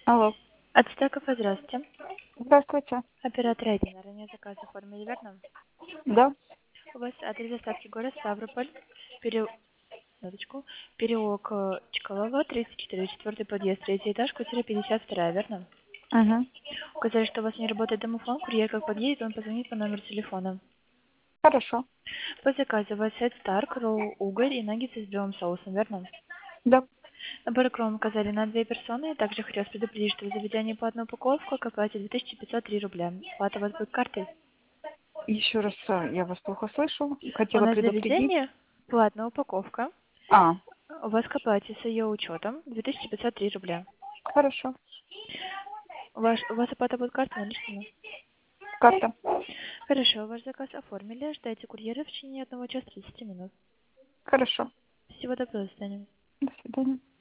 Алло. От Стекова, здравствуйте. Здравствуйте. Оператор один. Ранее заказ оформили, верно? Да. У вас адрес доставки город Ставрополь, минуточку, переулок Чкалова, 34, четвертый подъезд, третий этаж, квартира 52, верно? Угу. Указали, что у вас не работает домофон, курьер как подъедет, он позвонит по номеру телефона. Хорошо. По заказу у вас сет Старк, ролл уголь и наггетсы с белым соусом, верно? Да. Набор кром указали на 2 персоны. Также хотелось предупредить, что в заведении по одну упаковку к оплате 2503 рубля. Плата у вас будет картой. Еще раз, я вас плохо слышу. У Хотела нас предупредить. заведение платная упаковка. А, У вас к оплате с ее учетом 2503 рубля. хорошо. У вас оплата будет картой наличными? Карта. Хорошо, ваш заказ оформили. Ждайте курьера в течение 1 часа 30 минут. Хорошо. Всего доброго, до свидания. До свидания.